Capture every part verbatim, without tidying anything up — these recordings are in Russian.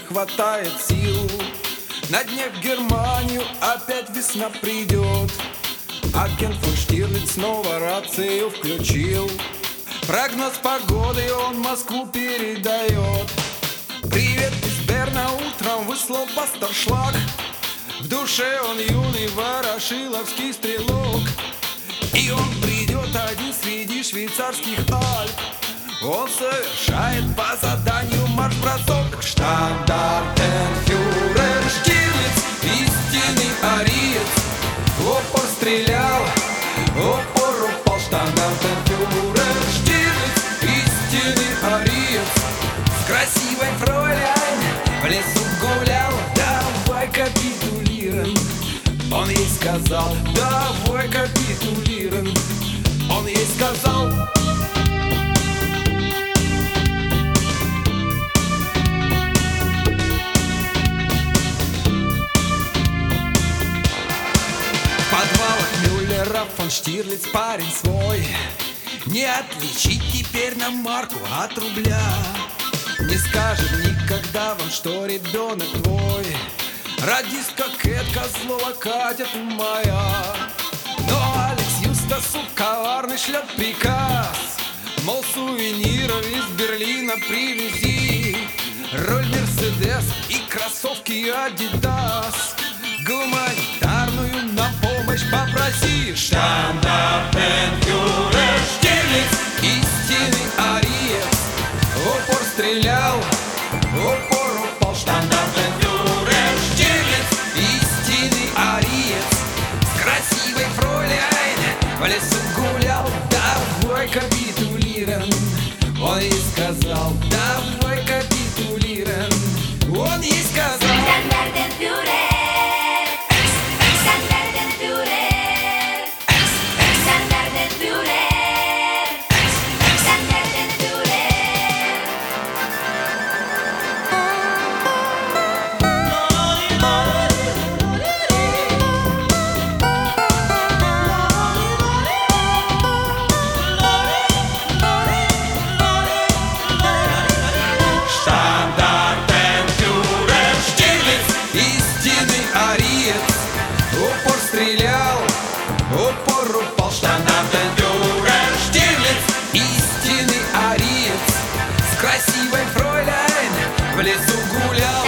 хватает сил. На дне в Германию опять весна придет. Агент фон Штирлиц снова рацию включил. Прогноз погоды он Москву передает. Привет из Берна утром выслал пасторшлаг. В душе он юный ворошиловский стрелок. И он придет один среди швейцарских Альп. Он совершает по заданию марш-бросок. Штандартенфюрер Штирлиц, истинный ариец, в упор стрелял, в упор упал. Штандартенфюрер Штирлиц, истинный ариец, с красивой фройляйн в лесу гулял. Давай капитулируем, он ей сказал. Давай капитулируем, он ей сказал. В подвалах Мюллера фон Штирлиц парень свой. Не отличить теперь нам марку от рубля. Не скажет никогда вам, что ребенок твой радистка Кэт Козлова Катя ты моя. Но Алекс Юстасу коварный шлет приказ, мол, сувениров из Берлина привези. Роль Мерседес и кроссовки Адидас, гуманитарную на помощь попроси. Штандартенфюрер Штирлиц, истинный ариец, в упор стрелял, в упор упал. Штандартенфюрер Штирлиц, истинный ариец, с красивой фройляйн в лесу гулял. Давай капитулируем, он ей сказал. Давай капитулируем, он ей сказал. Стрелял, упор упал. Штандартенфюрер Штирлиц, истинный ариец, с красивой фройляйн в лесу гулял.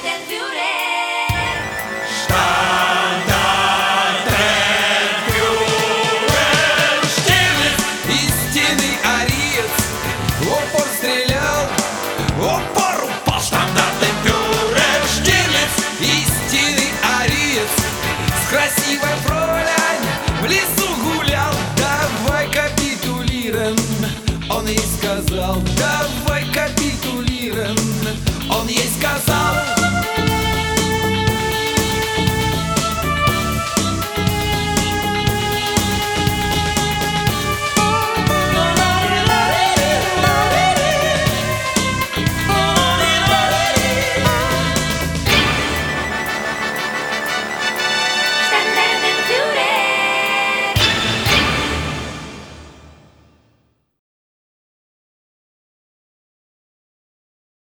Штандартенфюрер Штирлиц, истинный ариец, в упор стрелял, в упор упал. Штандартенфюрер Штирлиц, истинный ариец, с красивой фройляйн в лесу гулял. Давай капитулируем, он ей сказал. Давай капитулируем, он ей сказал.